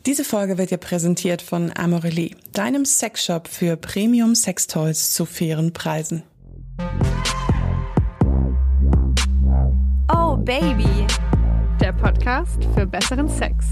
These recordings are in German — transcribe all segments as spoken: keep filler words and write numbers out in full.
Diese Folge wird dir präsentiert von Amorelie, deinem Sexshop für Premium-Sextoys zu fairen Preisen. Oh Baby, der Podcast für besseren Sex.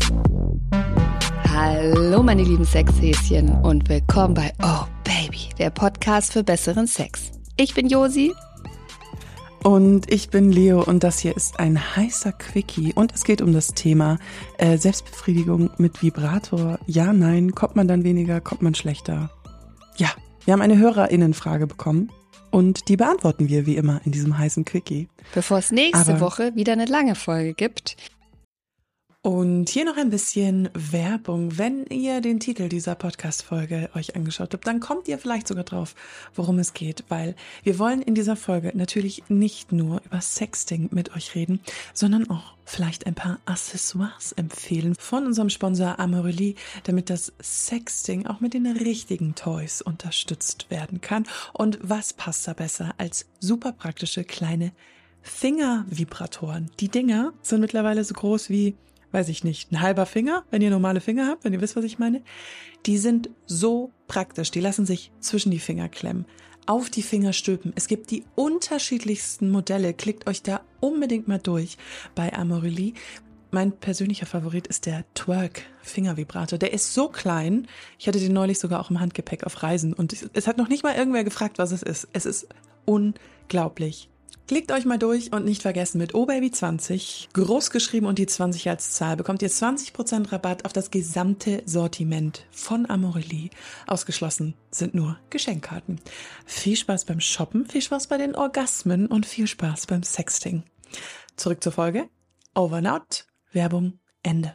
Hallo meine lieben Sexhäschen und willkommen bei Oh Baby, der Podcast für besseren Sex. Ich bin Josi. Und ich bin Leo und das hier ist ein heißer Quickie und es geht um das Thema äh, Selbstbefriedigung mit Vibrator. Ja, nein, kommt man dann weniger, kommt man schlechter? Ja, wir haben eine HörerInnenfrage bekommen und die beantworten wir wie immer in diesem heißen Quickie. Bevor es nächste Aber Woche wieder eine lange Folge gibt. Und hier noch ein bisschen Werbung. Wenn ihr den Titel dieser Podcast-Folge euch angeschaut habt, dann kommt ihr vielleicht sogar drauf, worum es geht, weil wir wollen in dieser Folge natürlich nicht nur über Sexting mit euch reden, sondern auch vielleicht ein paar Accessoires empfehlen von unserem Sponsor Amorelie, damit das Sexting auch mit den richtigen Toys unterstützt werden kann. Und was passt da besser als super praktische kleine Fingervibratoren? Die Dinger sind mittlerweile so groß wie, weiß ich nicht, ein halber Finger, wenn ihr normale Finger habt, wenn ihr wisst, was ich meine. Die sind so praktisch, die lassen sich zwischen die Finger klemmen, auf die Finger stülpen. Es gibt die unterschiedlichsten Modelle, klickt euch da unbedingt mal durch bei Amorelie. Mein persönlicher Favorit ist der Twerk-Fingervibrator. Der ist so klein, ich hatte den neulich sogar auch im Handgepäck auf Reisen und es hat noch nicht mal irgendwer gefragt, was es ist. Es ist unglaublich. Klickt euch mal durch und nicht vergessen, mit O Baby zwanzig, groß geschrieben und die zwanzig als Zahl, bekommt ihr zwanzig Prozent Rabatt auf das gesamte Sortiment von Amorelie. Ausgeschlossen sind nur Geschenkkarten. Viel Spaß beim Shoppen, viel Spaß bei den Orgasmen und viel Spaß beim Sexting. Zurück zur Folge. Over and out. Werbung Ende.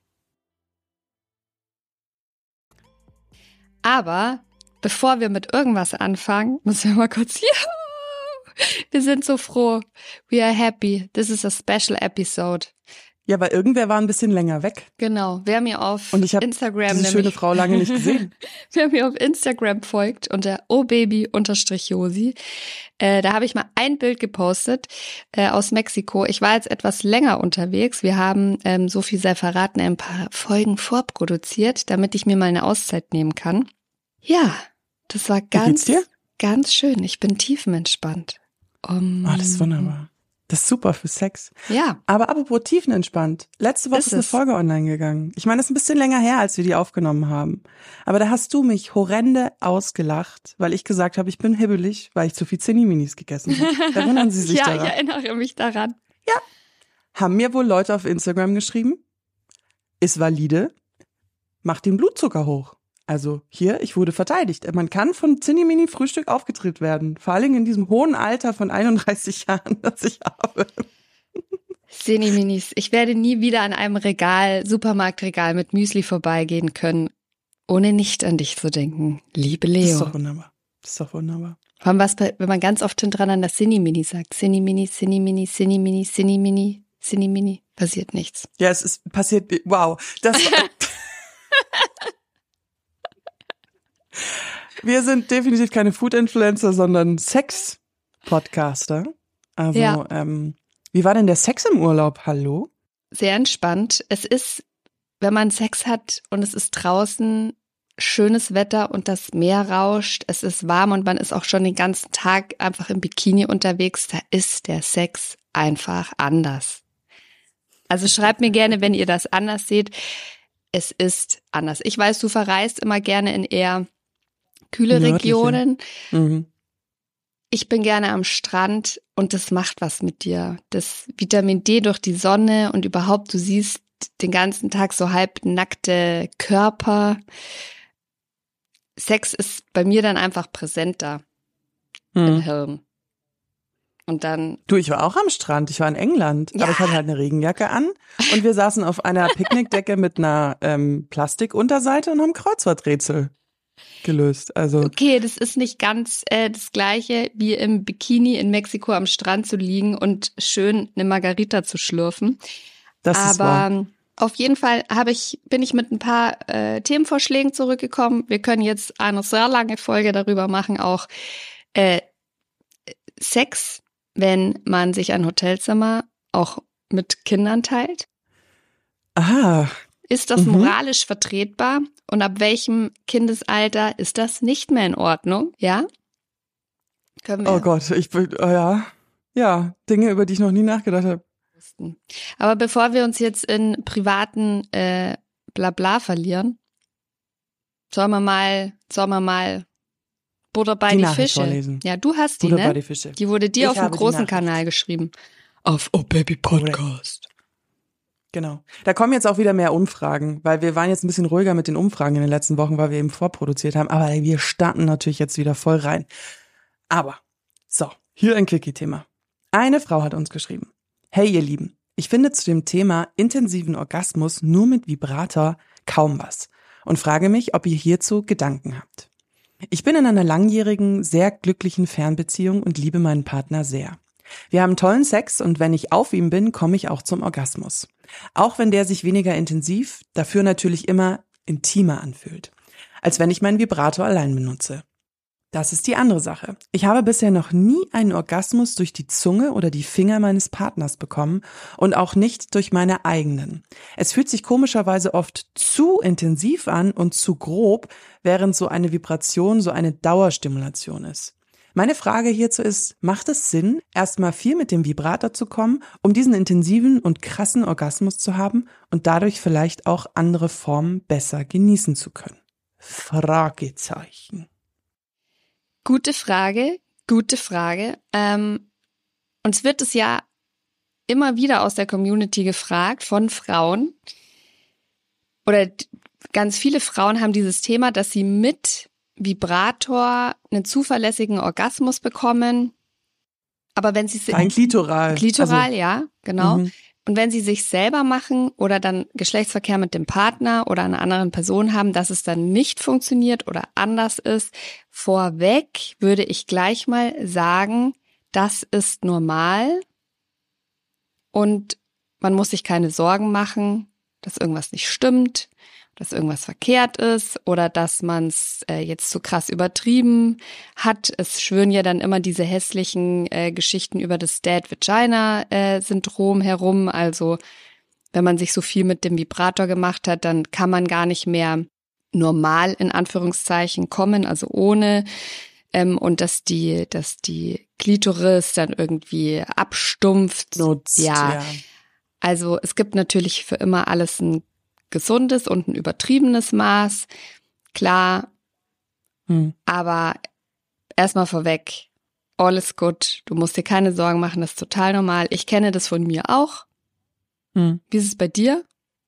Aber bevor wir mit irgendwas anfangen, müssen wir mal kurz hier... Wir sind so froh. We are happy. This is a special episode. Ja, weil irgendwer war ein bisschen länger weg. Genau. Wer mir auf Und ich hab Instagram diese schöne Frau lange nicht gesehen. Wer mir auf Instagram folgt unter obaby-josi, äh, da habe ich mal ein Bild gepostet äh, aus Mexiko. Ich war jetzt etwas länger unterwegs. Wir haben, ähm, so viel sei verraten, ein paar Folgen vorproduziert, damit ich mir mal eine Auszeit nehmen kann. Ja, das war ganz, Wie geht's dir? ganz schön. Ich bin tiefenentspannt. Um, Oh, das ist wunderbar. Das ist super für Sex. Ja. Aber apropos tiefenentspannt. Letzte Woche Ist ist eine es. Folge online gegangen. Ich meine, es ist ein bisschen länger her, als wir die aufgenommen haben. Aber da hast du mich horrende ausgelacht, weil ich gesagt habe, ich bin hibbelig, weil ich zu viel Zinni-Minis gegessen habe. Erinnern Sie sich ja, daran? ich erinnere mich daran. Ja. Haben mir wohl Leute auf Instagram geschrieben, ist valide, macht den Blutzucker hoch. Also hier, ich wurde verteidigt. Man kann von Zinni-Mini-Frühstück aufgedreht werden. Vor allen Dingen in diesem hohen Alter von einunddreißig Jahren, das ich habe. Zinni-Minis. Ich werde nie wieder an einem Regal, Supermarktregal mit Müsli vorbeigehen können, ohne nicht an dich zu denken. Liebe Leo. Das ist doch wunderbar. Das ist doch wunderbar. Vor allem was, bei- wenn man ganz oft dran an das Zinni-Mini sagt. Zinni-Mini, Zinni-Mini, Zinni-Mini, Zinni-Mini, Zinni-Mini. Passiert nichts. Ja, es ist passiert. Wow. Das war Wir sind definitiv keine Food-Influencer, sondern Sex-Podcaster. Also, Ja. ähm, wie war denn der Sex im Urlaub? Hallo? Sehr entspannt. Es ist, wenn man Sex hat und es ist draußen schönes Wetter und das Meer rauscht, es ist warm und man ist auch schon den ganzen Tag einfach im Bikini unterwegs, da ist der Sex einfach anders. Also schreibt mir gerne, wenn ihr das anders seht. Es ist anders. Ich weiß, du verreist immer gerne in eher kühle Nördliche. Regionen. Mhm. Ich bin gerne am Strand und das macht was mit dir. Das Vitamin D durch die Sonne und überhaupt, du siehst den ganzen Tag so halbnackte Körper. Sex ist bei mir dann einfach präsenter im Mhm. Hirn. Und dann, Du, ich war auch am Strand. Ich war in England, Ja. aber ich hatte halt eine Regenjacke an und wir saßen auf einer Picknickdecke mit einer ähm, Plastikunterseite und haben Kreuzworträtsel gelöst. Also okay, das ist nicht ganz äh, das Gleiche, wie im Bikini in Mexiko am Strand zu liegen und schön eine Margarita zu schlürfen. das ist wahr. Aber auf jeden Fall habe ich, bin ich mit ein paar äh, Themenvorschlägen zurückgekommen. Wir können jetzt eine sehr lange Folge darüber machen, auch äh, Sex, wenn man sich ein Hotelzimmer auch mit Kindern teilt. Ah, Ist das Mhm. moralisch vertretbar? Und ab welchem Kindesalter ist das nicht mehr in Ordnung? Ja? Können wir Oh Gott, ich bin, oh ja, ja, Dinge, über die ich noch nie nachgedacht habe. wussten. Aber bevor wir uns jetzt in privaten äh, Blabla verlieren, sollen wir mal, sollen wir mal Butter bei Die die, Nachricht Fische. vorlesen. Ja, du hast die, Butter bei ne? die Fische. Die wurde dir Ich auf dem habe die großen Nachricht. Kanal geschrieben. Auf Oh Baby Podcast. Genau. Da kommen jetzt auch wieder mehr Umfragen, weil wir waren jetzt ein bisschen ruhiger mit den Umfragen in den letzten Wochen, weil wir eben vorproduziert haben. Aber wir starten natürlich jetzt wieder voll rein. Aber, so, hier ein Quickie-Thema. Eine Frau hat uns geschrieben. Hey ihr Lieben, ich finde zu dem Thema intensiven Orgasmus nur mit Vibrator kaum was und frage mich, ob ihr hierzu Gedanken habt. Ich bin in einer langjährigen, sehr glücklichen Fernbeziehung und liebe meinen Partner sehr. Wir haben tollen Sex und wenn ich auf ihm bin, komme ich auch zum Orgasmus. Auch wenn der sich weniger intensiv, dafür natürlich immer intimer anfühlt, als wenn ich meinen Vibrator allein benutze. Das ist die andere Sache. Ich habe bisher noch nie einen Orgasmus durch die Zunge oder die Finger meines Partners bekommen und auch nicht durch meine eigenen. Es fühlt sich komischerweise oft zu intensiv an und zu grob, während so eine Vibration so eine Dauerstimulation ist. Meine Frage hierzu ist, macht es Sinn, erstmal viel mit dem Vibrator zu kommen, um diesen intensiven und krassen Orgasmus zu haben und dadurch vielleicht auch andere Formen besser genießen zu können? Fragezeichen. Gute Frage, gute Frage. Ähm, uns wird es ja immer wieder aus der Community gefragt von Frauen. Oder d- ganz viele Frauen haben dieses Thema, dass sie mit Vibrator einen zuverlässigen Orgasmus bekommen. Aber wenn sie Ein Klitoral. Klitoral, Also, ja, genau. mhm. Und wenn sie sich selber machen oder dann Geschlechtsverkehr mit dem Partner oder einer anderen Person haben, dass es dann nicht funktioniert oder anders ist, vorweg würde ich gleich mal sagen, das ist normal und man muss sich keine Sorgen machen, dass irgendwas nicht stimmt, dass irgendwas verkehrt ist oder dass man es äh, jetzt zu krass übertrieben hat. Es schwören ja dann immer diese hässlichen äh, Geschichten über das Dead-Vagina-Syndrom herum. Also wenn man sich so viel mit dem Vibrator gemacht hat, dann kann man gar nicht mehr normal in Anführungszeichen kommen, also ohne ähm, und dass die, dass die Klitoris dann irgendwie abstumpft. Nutzt, ja. ja. Also es gibt natürlich für immer alles ein gesundes und ein übertriebenes Maß, klar, Hm. aber erstmal vorweg, all is good, du musst dir keine Sorgen machen, das ist total normal. Ich kenne das von mir auch. Hm. Wie ist es bei dir?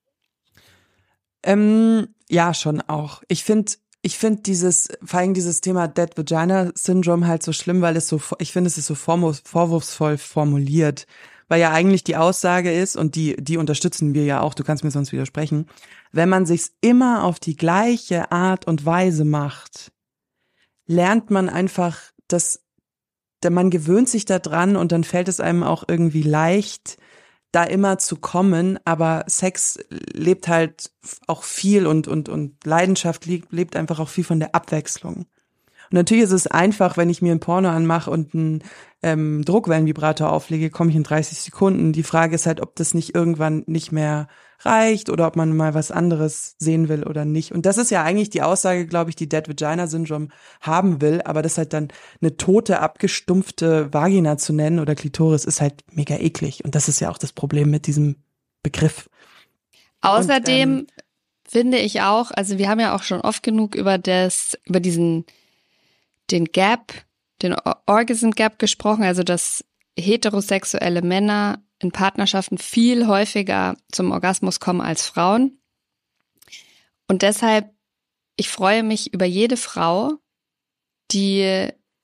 Ähm, ja, schon auch. Ich finde, ich finde dieses, vor allem dieses Thema Dead Vagina Syndrome halt so schlimm, weil es so, ich finde, es ist so vorwurf, vorwurfsvoll formuliert. Weil ja eigentlich die Aussage ist, und die, die unterstützen wir ja auch, du kannst mir sonst widersprechen, wenn man sich's immer auf die gleiche Art und Weise macht, lernt man einfach, dass, man gewöhnt sich da dran und dann fällt es einem auch irgendwie leicht, da immer zu kommen, aber Sex lebt halt auch viel und, und, und Leidenschaft lebt, lebt einfach auch viel von der Abwechslung. Und natürlich ist es einfach, wenn ich mir ein Porno anmache und einen ähm, Druckwellenvibrator auflege, komme ich in dreißig Sekunden. Die Frage ist halt, ob das nicht irgendwann nicht mehr reicht oder ob man mal was anderes sehen will oder nicht. Und das ist ja eigentlich die Aussage, glaube ich, die Dead Vagina Syndrome haben will, aber das halt dann eine tote, abgestumpfte Vagina zu nennen oder Klitoris ist halt mega eklig. Und das ist ja auch das Problem mit diesem Begriff. Außerdem Und, ähm, finde ich auch, also wir haben ja auch schon oft genug über das, über diesen, den Gap, den Orgasm Gap gesprochen, also dass heterosexuelle Männer in Partnerschaften viel häufiger zum Orgasmus kommen als Frauen. Und deshalb, ich freue mich über jede Frau, die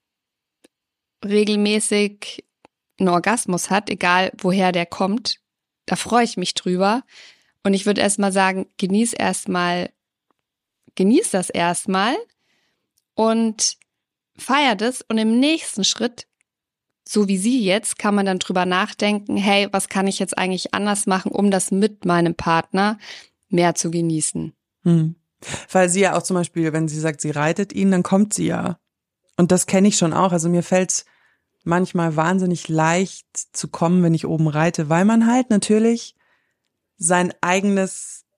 regelmäßig einen Orgasmus hat, egal woher der kommt. Da freue ich mich drüber. Und ich würde erstmal sagen, genieß erstmal, genieß das erstmal und feier das. Und im nächsten Schritt, so wie sie jetzt, kann man dann drüber nachdenken, hey, was kann ich jetzt eigentlich anders machen, um das mit meinem Partner mehr zu genießen? Hm. Weil sie ja auch zum Beispiel, wenn sie sagt, sie reitet ihn, dann kommt sie ja. Und das kenne ich schon auch. Also mir fällt's manchmal wahnsinnig leicht zu kommen, wenn ich oben reite, weil man halt natürlich sein eigenes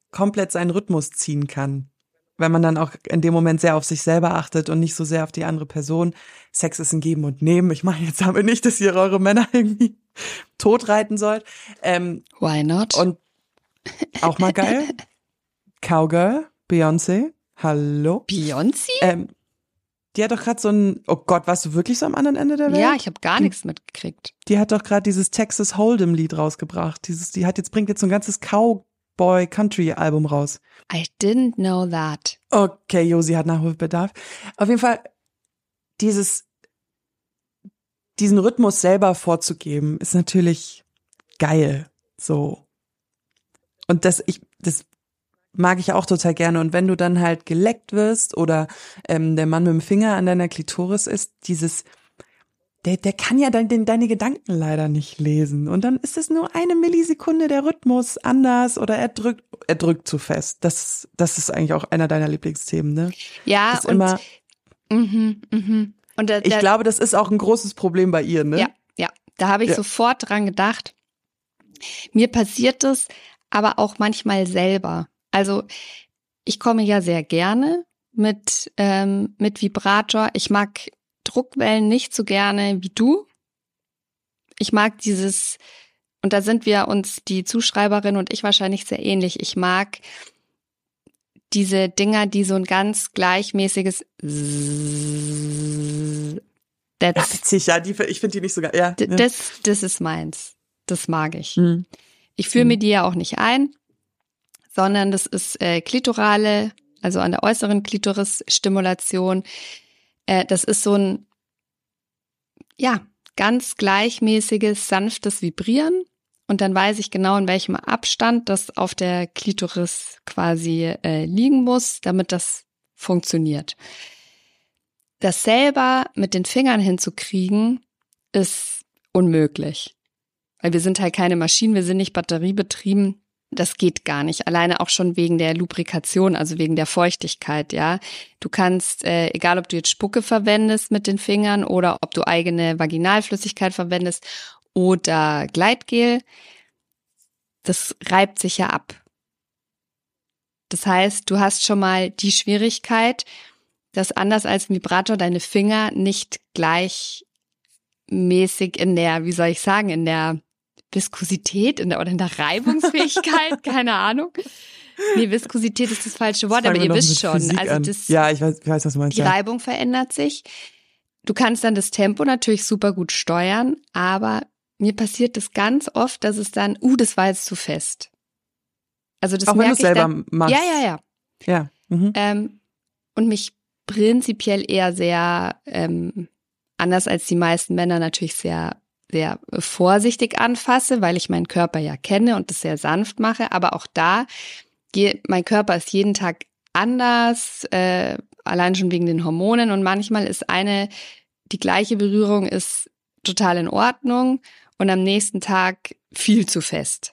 komplett seinen Rhythmus ziehen kann. Wenn man dann auch in dem Moment sehr auf sich selber achtet und nicht so sehr auf die andere Person. Sex ist ein Geben und Nehmen. Ich meine jetzt aber nicht, dass ihr eure Männer irgendwie totreiten sollt. Ähm, Why not? Und auch mal geil. Cowgirl, Beyoncé. Hallo. Beyoncé? Ähm, die hat doch gerade so ein, oh Gott, warst du wirklich so am anderen Ende der Welt? Ja, ich habe gar die, nichts mitgekriegt. Die hat doch gerade dieses Texas Hold'em Lied rausgebracht. Dieses, die hat jetzt, bringt jetzt so ein ganzes Cowboy Country Album raus. I didn't know that. Okay, Josi hat Nachholbedarf. Auf jeden Fall, dieses, diesen Rhythmus selber vorzugeben, ist natürlich geil. So. Und das, ich, das mag ich auch total gerne. Und wenn du dann halt geleckt wirst oder ähm, der Mann mit dem Finger an deiner Klitoris ist, dieses, der, der kann ja dein, den, deine Gedanken leider nicht lesen. Und dann ist es nur eine Millisekunde der Rhythmus anders oder er drückt, er drückt zu fest. Das, das ist eigentlich auch einer deiner Lieblingsthemen, ne? Ja, das ist und, immer, mhm, mhm. und da, ich da, glaube, das ist auch ein großes Problem bei ihr, ne? Ja, ja, da habe ich Ja. sofort dran gedacht. Mir passiert das aber auch manchmal selber. Also ich komme ja sehr gerne mit, ähm, mit Vibrator. Ich mag Druckwellen nicht so gerne wie du. Ich mag dieses, und da sind wir uns, die Zuschreiberin und ich wahrscheinlich sehr ähnlich. Ich mag diese Dinger, die so ein ganz gleichmäßiges Ja, That's, witzig, ja, die, ich finde die nicht so geil. Ja, d- ja. das, das ist meins. Das mag ich. Mhm. Ich führe Mhm. mir die ja auch nicht ein, sondern das ist äh, klitorale, also an der äußeren Klitoris-Stimulation. Äh, das ist so ein, ja, ganz gleichmäßiges, sanftes Vibrieren. Und dann weiß ich genau, in welchem Abstand das auf der Klitoris quasi äh, liegen muss, damit das funktioniert. Das selber mit den Fingern hinzukriegen, ist unmöglich. Weil wir sind halt keine Maschinen, wir sind nicht batteriebetrieben. Das geht gar nicht. Alleine auch schon wegen der Lubrikation, also wegen der Feuchtigkeit, ja. Du kannst, äh, egal ob du jetzt Spucke verwendest mit den Fingern oder ob du eigene Vaginalflüssigkeit verwendest oder Gleitgel, das reibt sich ja ab. Das heißt, du hast schon mal die Schwierigkeit, dass anders als Vibrator deine Finger nicht gleichmäßig in der, wie soll ich sagen, in der Viskosität in der, oder in der Reibungsfähigkeit, keine Ahnung. Nee, Viskosität ist das falsche Wort, Das aber fangen ihr wir wisst noch schon. mit Physik Also an. das, Ja, ich weiß, ich weiß, was du meinst. die Ja. Reibung verändert sich. Du kannst dann das Tempo natürlich super gut steuern, aber mir passiert das ganz oft, dass es dann, uh, das war jetzt zu fest. Also das Auch wenn du merke es ich selber dann. machst. Ja, ja, ja. Ja. Mhm. Ähm, und mich prinzipiell eher sehr, ähm, anders als die meisten Männer, natürlich sehr, sehr vorsichtig anfasse, weil ich meinen Körper ja kenne und das sehr sanft mache. Aber auch da, je, mein Körper ist jeden Tag anders, äh, allein schon wegen den Hormonen. Und manchmal ist eine, die gleiche Berührung ist total in Ordnung und am nächsten Tag viel zu fest.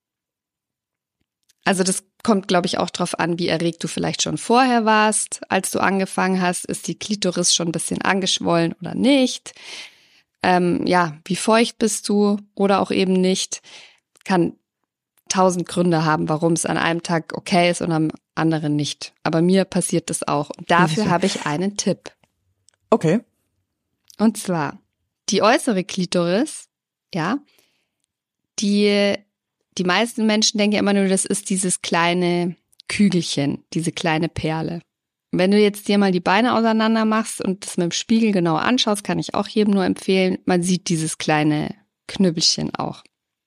Also das kommt, glaube ich, auch drauf an, wie erregt du vielleicht schon vorher warst, als du angefangen hast. Ist die Klitoris schon ein bisschen angeschwollen oder nicht? Ähm, ja, wie feucht bist du oder auch eben nicht? Kann tausend Gründe haben, warum es an einem Tag okay ist und am anderen nicht. Aber mir passiert das auch. Und dafür habe ich einen Tipp. Okay. Und zwar, die äußere Klitoris, ja, die, die meisten Menschen denken ja immer nur, das ist dieses kleine Kügelchen, diese kleine Perle. Wenn du jetzt dir mal die Beine auseinander machst und das mit dem Spiegel genau anschaust, kann ich auch jedem nur empfehlen, man sieht dieses kleine Knüppelchen auch.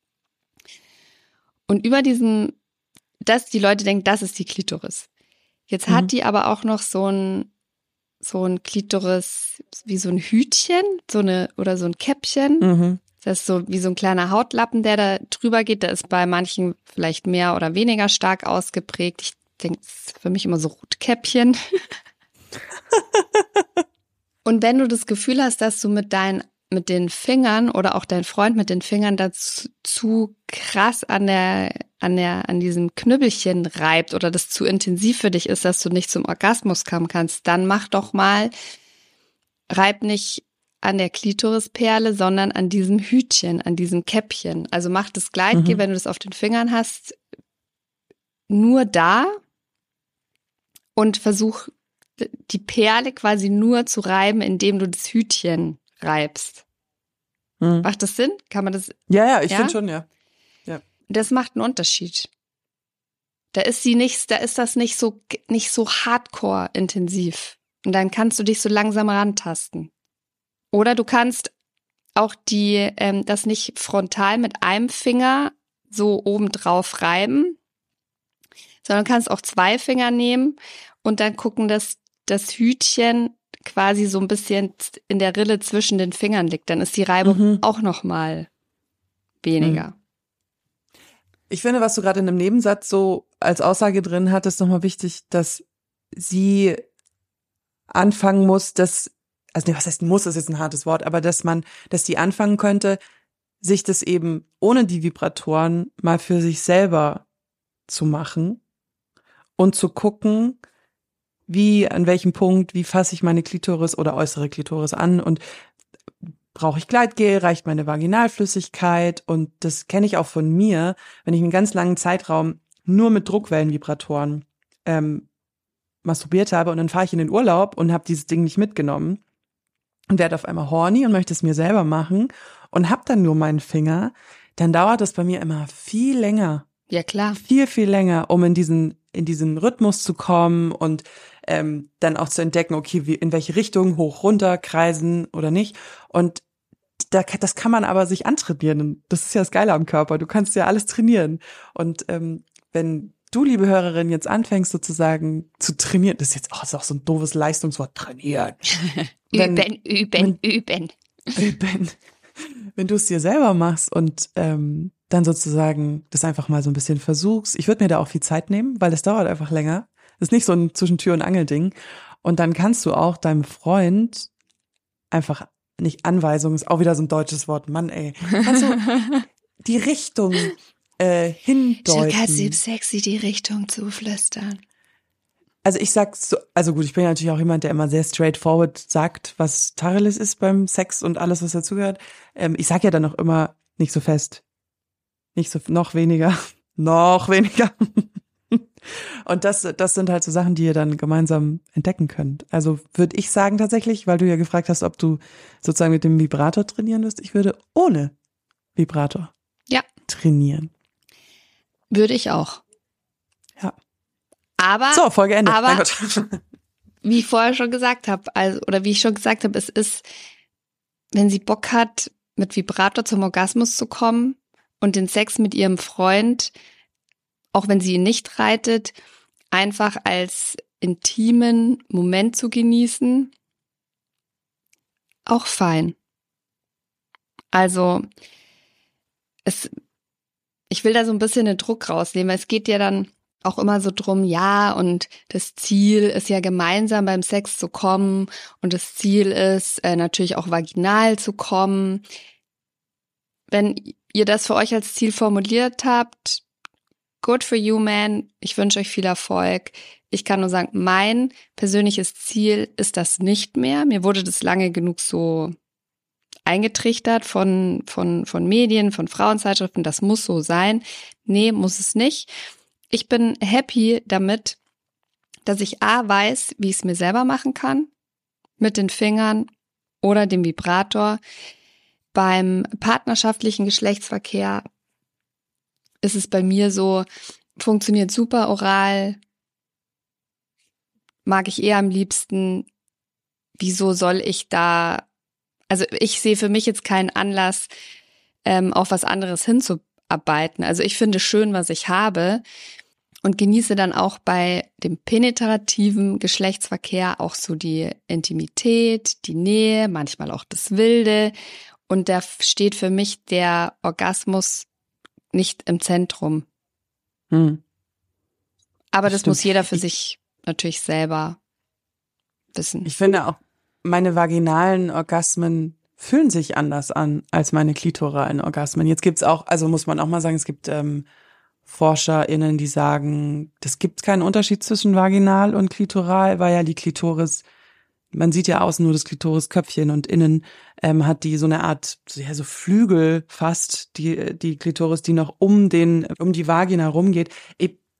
Und über diesem, das, die Leute denken, das ist die Klitoris. Jetzt hat Mhm. die aber auch noch so ein, so ein Klitoris, wie so ein Hütchen, so eine, oder so ein Käppchen. Mhm. Das ist so wie so ein kleiner Hautlappen, der da drüber geht. Der ist bei manchen vielleicht mehr oder weniger stark ausgeprägt. Ich denke, das ist für mich immer so Rotkäppchen. Und wenn du das Gefühl hast, dass du mit deinen, mit den Fingern oder auch dein Freund mit den Fingern dazu zu krass an der, an der, an diesem Knüppelchen reibt oder das zu intensiv für dich ist, dass du nicht zum Orgasmus kommen kannst, dann mach doch mal, reib nicht an der Klitorisperle, sondern an diesem Hütchen, an diesem Käppchen. Also mach das Gleitgel, Mhm. wenn du das auf den Fingern hast, nur da und versuch die Perle quasi nur zu reiben, indem du das Hütchen reibst. Hm. Macht das Sinn? Kann man das? Ja, ja, ich ja? finde schon, ja. ja. Das macht einen Unterschied. Da ist sie nicht, da ist das nicht so, nicht so hardcore intensiv. Und dann kannst du dich so langsam rantasten. Oder du kannst auch die, ähm, das nicht frontal mit einem Finger so oben drauf reiben, sondern kannst auch zwei Finger nehmen und dann gucken, dass das Hütchen quasi so ein bisschen in der Rille zwischen den Fingern liegt. Dann ist die Reibung mhm. auch noch mal weniger. Mhm. Ich finde, was du gerade in einem Nebensatz so als Aussage drin hattest, nochmal wichtig, dass sie anfangen muss, dass, also nee, was heißt muss, ist jetzt ein hartes Wort, aber dass man, dass sie anfangen könnte, sich das eben ohne die Vibratoren mal für sich selber zu machen und zu gucken, wie, an welchem Punkt, wie fasse ich meine Klitoris oder äußere Klitoris an und brauche ich Gleitgel, reicht meine Vaginalflüssigkeit und das kenne ich auch von mir, wenn ich einen ganz langen Zeitraum nur mit Druckwellenvibratoren ähm, masturbiert habe und dann fahre ich in den Urlaub und habe dieses Ding nicht mitgenommen und werde auf einmal horny und möchte es mir selber machen und habe dann nur meinen Finger, dann dauert das bei mir immer viel länger. Ja, klar. Viel, viel länger, um in diesen in diesen Rhythmus zu kommen und ähm, dann auch zu entdecken, okay, wie in welche Richtung, hoch, runter, kreisen oder nicht. Und da, das kann man aber sich antrainieren. Das ist ja das Geile am Körper. Du kannst ja alles trainieren. Und ähm, wenn du, liebe Hörerin, jetzt anfängst sozusagen zu trainieren, das ist jetzt oh, das ist auch so ein doofes Leistungswort, trainieren. Wenn, üben, üben, wenn, üben. Üben. Wenn du es dir selber machst und ähm, dann sozusagen das einfach mal so ein bisschen versuchst. Ich würde mir da auch viel Zeit nehmen, weil das dauert einfach länger. Das ist nicht so ein Zwischen-Tür- und Angel-Ding. Und dann kannst du auch deinem Freund einfach, nicht Anweisung, ist auch wieder so ein deutsches Wort, Mann ey, kannst du die Richtung äh, hindeuten. Du kannst ihm sexy die Richtung zuflüstern. Also ich sag so, also gut, ich bin ja natürlich auch jemand, der immer sehr straightforward sagt, was Tacheles ist beim Sex und alles, was dazugehört. Ähm, ich sag ja dann auch immer nicht so fest. Nicht so, noch weniger, noch weniger. Und das, das sind halt so Sachen, die ihr dann gemeinsam entdecken könnt. Also würde ich sagen tatsächlich, weil du ja gefragt hast, ob du sozusagen mit dem Vibrator trainieren wirst, ich würde ohne Vibrator ja. trainieren. Würde ich auch. Ja. Aber, so, Folge Ende. Aber, wie ich vorher schon gesagt habe, also, oder wie ich schon gesagt habe, es ist, wenn sie Bock hat, mit Vibrator zum Orgasmus zu kommen, und den Sex mit ihrem Freund, auch wenn sie ihn nicht reitet, einfach als intimen Moment zu genießen, auch fein. Also, es, ich will da so ein bisschen den Druck rausnehmen, weil es geht ja dann auch immer so drum, ja, und das Ziel ist ja gemeinsam beim Sex zu kommen und das Ziel ist äh, natürlich auch vaginal zu kommen. Wenn ihr das für euch als Ziel formuliert habt, good for you, man. Ich wünsche euch viel Erfolg. Ich kann nur sagen, mein persönliches Ziel ist das nicht mehr. Mir wurde das lange genug so eingetrichtert von, von, von Medien, von Frauenzeitschriften. Das muss so sein. Nee, muss es nicht. Ich bin happy damit, dass ich A, weiß, wie ich es mir selber machen kann, mit den Fingern oder dem Vibrator. Beim partnerschaftlichen Geschlechtsverkehr ist es bei mir so, funktioniert super oral, mag ich eher am liebsten. Wieso soll ich da, also ich sehe für mich jetzt keinen Anlass, ähm, auf was anderes hinzuarbeiten. Also ich finde schön, was ich habe und genieße dann auch bei dem penetrativen Geschlechtsverkehr auch so die Intimität, die Nähe, manchmal auch das Wilde. Und da steht für mich der Orgasmus nicht im Zentrum. Hm. Aber das, das muss jeder für ich, sich natürlich selber wissen. Ich finde auch, meine vaginalen Orgasmen fühlen sich anders an als meine klitoralen Orgasmen. Jetzt gibt's auch, also muss man auch mal sagen, es gibt ähm, ForscherInnen, die sagen, das gibt keinen Unterschied zwischen vaginal und klitoral, weil ja die Klitoris, man sieht ja außen nur das Klitorisköpfchen und innen ähm, hat die so eine Art, ja, so Flügel fast, die die Klitoris, die noch um den um die Vagina rumgeht. Ich,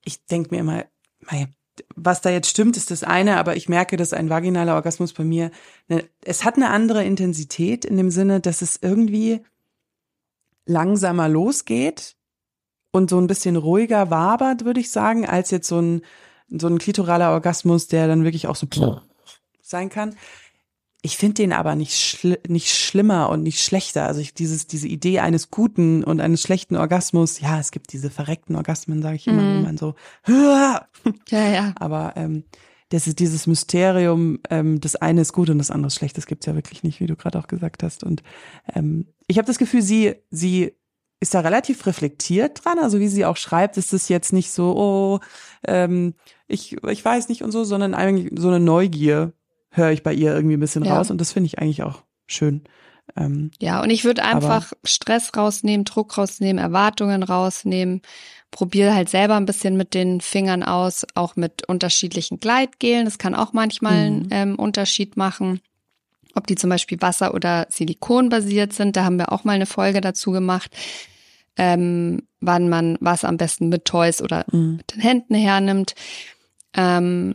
ich denke mir immer, mei, was da jetzt stimmt, ist das eine, aber ich merke, dass ein vaginaler Orgasmus bei mir, ne, es hat eine andere Intensität in dem Sinne, dass es irgendwie langsamer losgeht und so ein bisschen ruhiger wabert, würde ich sagen, als jetzt so ein so ein klitoraler Orgasmus, der dann wirklich auch so sein kann. Ich finde den aber nicht schli- nicht schlimmer und nicht schlechter. Also ich, dieses diese Idee eines guten und eines schlechten Orgasmus, ja, es gibt diese verreckten Orgasmen, sage ich immer, Mhm. wo man so Ja, ja. aber ähm, das ist dieses Mysterium, ähm, das eine ist gut und das andere ist schlecht, das gibt's ja wirklich nicht, wie du gerade auch gesagt hast. Und ähm, ich habe das Gefühl, sie sie ist da relativ reflektiert dran, also wie sie auch schreibt, ist es jetzt nicht so, oh, ähm, ich ich weiß nicht und so, sondern eigentlich so eine Neugier höre ich bei ihr irgendwie ein bisschen Ja. raus und das finde ich eigentlich auch schön. Ähm, Ja, und ich würde einfach Stress rausnehmen, Druck rausnehmen, Erwartungen rausnehmen. Probiere halt selber ein bisschen mit den Fingern aus, auch mit unterschiedlichen Gleitgelen. Das kann auch manchmal einen Mhm. ähm, Unterschied machen. Ob die zum Beispiel Wasser- oder Silikonbasiert sind, da haben wir auch mal eine Folge dazu gemacht, ähm, wann man was am besten mit Toys oder Mhm. mit den Händen hernimmt. Ähm,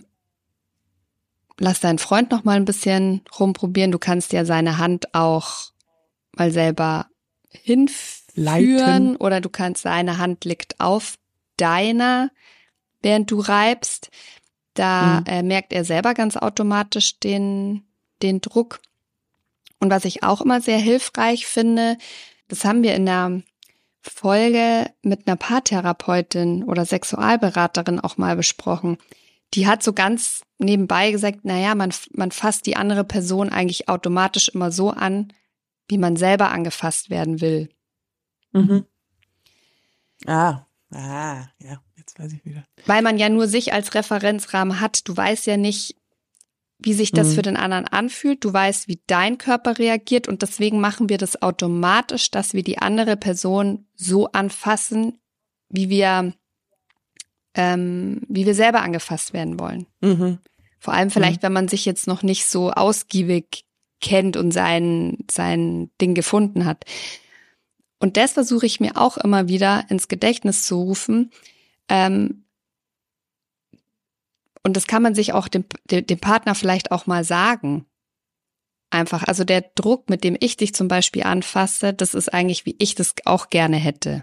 lass deinen Freund noch mal ein bisschen rumprobieren. Du kannst ja seine Hand auch mal selber hinführen Leiten. oder du kannst, seine Hand liegt auf deiner, während du reibst. Da Mhm. äh, merkt er selber ganz automatisch den, den Druck. Und was ich auch immer sehr hilfreich finde, das haben wir in der Folge mit einer Paartherapeutin oder Sexualberaterin auch mal besprochen. Die hat so ganz nebenbei gesagt, naja, man, man fasst die andere Person eigentlich automatisch immer so an, wie man selber angefasst werden will. Mhm. Ah, ah, ja, jetzt weiß ich wieder. Weil man ja nur sich als Referenzrahmen hat. Du weißt ja nicht, wie sich das Mhm. für den anderen anfühlt. Du weißt, wie dein Körper reagiert und deswegen machen wir das automatisch, dass wir die andere Person so anfassen, wie wir, ähm, wie wir selber angefasst werden wollen. Mhm. Vor allem vielleicht, wenn man sich jetzt noch nicht so ausgiebig kennt und sein, sein Ding gefunden hat. Und das versuche ich mir auch immer wieder ins Gedächtnis zu rufen. Ähm, und das kann man sich auch dem, dem, dem Partner vielleicht auch mal sagen. Einfach, also der Druck, mit dem ich dich zum Beispiel anfasse, das ist eigentlich, wie ich das auch gerne hätte.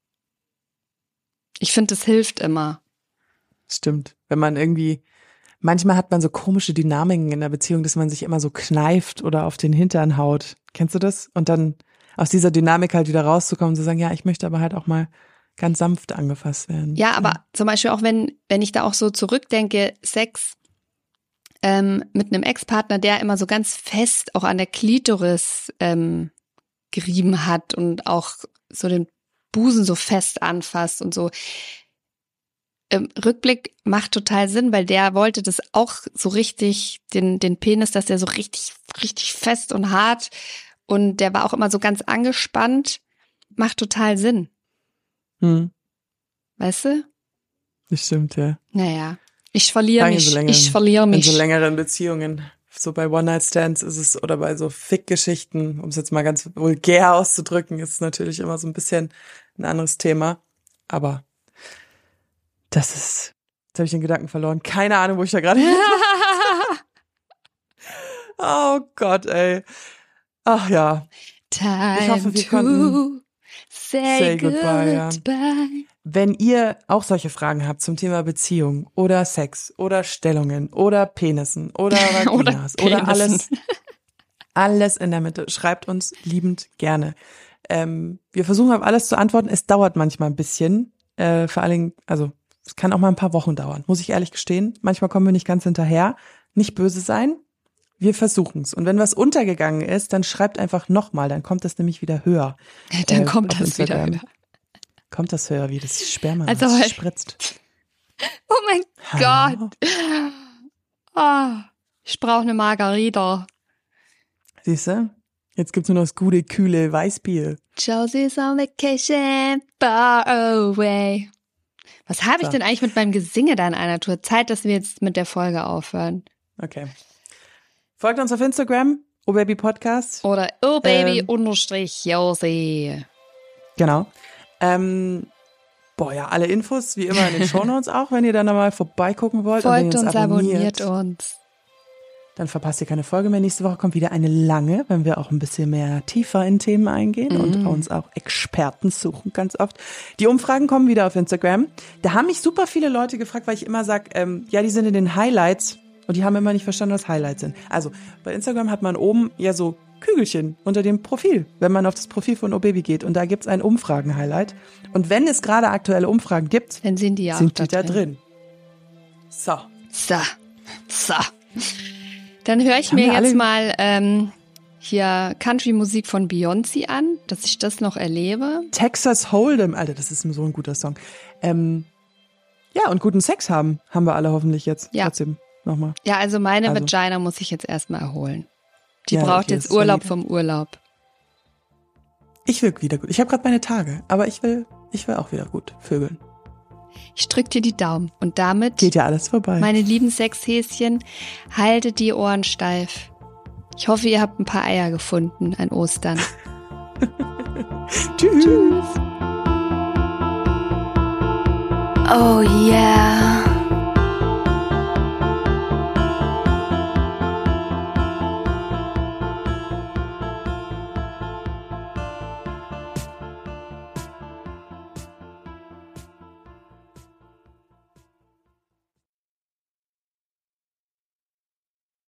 Ich finde, das hilft immer. Stimmt. Wenn man irgendwie, manchmal hat man so komische Dynamiken in der Beziehung, dass man sich immer so kneift oder auf den Hintern haut. Kennst du das? Und dann aus dieser Dynamik halt wieder rauszukommen und zu sagen, ja, ich möchte aber halt auch mal ganz sanft angefasst werden. Ja, aber ja. Zum Beispiel auch wenn, wenn ich da auch so zurückdenke, Sex ähm, mit einem Ex-Partner, der immer so ganz fest auch an der Klitoris ähm, gerieben hat und auch so den Busen so fest anfasst und so. Ähm, Rückblick macht total Sinn, weil der wollte das auch so richtig, den, den Penis, dass der so richtig, richtig fest und hart und der war auch immer so ganz angespannt. Macht total Sinn. Hm, Weißt du? das stimmt, ja. Naja, ich verliere Sagen mich, so länger- ich verliere In mich. so längeren Beziehungen, so bei One-Night-Stands ist es, oder bei so Fick-Geschichten, um es jetzt mal ganz vulgär auszudrücken, ist es natürlich immer so ein bisschen ein anderes Thema. Aber das ist, jetzt habe ich den Gedanken verloren. Keine Ahnung, wo ich da gerade hin. Oh Gott, ey. Ach ja. Time Ich hoffe, wir to konnten say, say goodbye, ja. goodbye. Wenn ihr auch solche Fragen habt zum Thema Beziehung oder Sex oder Stellungen oder Penissen oder Vaginas oder, Penissen. alles, alles in der Mitte, schreibt uns liebend gerne. Ähm, wir versuchen auf alles zu antworten. Es dauert manchmal ein bisschen, äh, vor allen Dingen, also es kann auch mal ein paar Wochen dauern, muss ich ehrlich gestehen. Manchmal kommen wir nicht ganz hinterher. Nicht böse sein. Wir versuchen's. Und wenn was untergegangen ist, dann schreibt einfach nochmal, dann kommt das nämlich wieder höher. Dann Äh, kommt auf das wieder Instagram. höher. Kommt das höher, wie das Sperma Also, das weil- spritzt. Oh mein Hallo. Gott. Ah, ich brauche eine Margarita. Siehst du? Jetzt gibt's nur noch das gute, kühle Weißbier. Josie's on vacation, far away. Was habe ich So. denn eigentlich mit meinem Gesinge da in einer Tour? Zeit, dass wir jetzt mit der Folge aufhören. Okay. Folgt uns auf Instagram, obaby Podcast. Oder oh baby Ähm. unterstrich Josie. Genau. Ähm, Boah, ja, alle Infos wie immer in den Shownotes auch, wenn ihr dann nochmal vorbeigucken wollt. Folgt und wenn ihr uns, abonniert, abonniert uns. Dann verpasst ihr keine Folge mehr. Nächste Woche kommt wieder eine lange, wenn wir auch ein bisschen mehr tiefer in Themen eingehen mm. und uns auch Experten suchen ganz oft. Die Umfragen kommen wieder auf Instagram. Da haben mich super viele Leute gefragt, weil ich immer sage, ähm, ja, die sind in den Highlights und die haben immer nicht verstanden, was Highlights sind. Also bei Instagram hat man oben ja so Kügelchen unter dem Profil, wenn man auf das Profil von OBaby geht. Und da gibt's ein Umfragen-Highlight. Und wenn es gerade aktuelle Umfragen gibt, dann sind die, ja sind auch die da drin. drin. So. So. So. Dann höre ich mir jetzt mal ähm, hier Country-Musik von Beyoncé an, dass ich das noch erlebe. Texas Hold'em, Alter, das ist so ein guter Song. Ähm, ja, und guten Sex haben, haben wir alle hoffentlich jetzt. Ja. Trotzdem nochmal. Ja, also meine also. Vagina muss ich jetzt erstmal erholen. Die ja, braucht okay, jetzt Urlaub vom Urlaub. Ich will wieder gut. Ich habe gerade meine Tage, aber ich will, ich will auch wieder gut vögeln. Ich drück dir die Daumen und damit geht ja alles vorbei. Meine lieben Sexhäschen, haltet die Ohren steif. Ich hoffe, ihr habt ein paar Eier gefunden an Ostern. Tschüss. Oh yeah.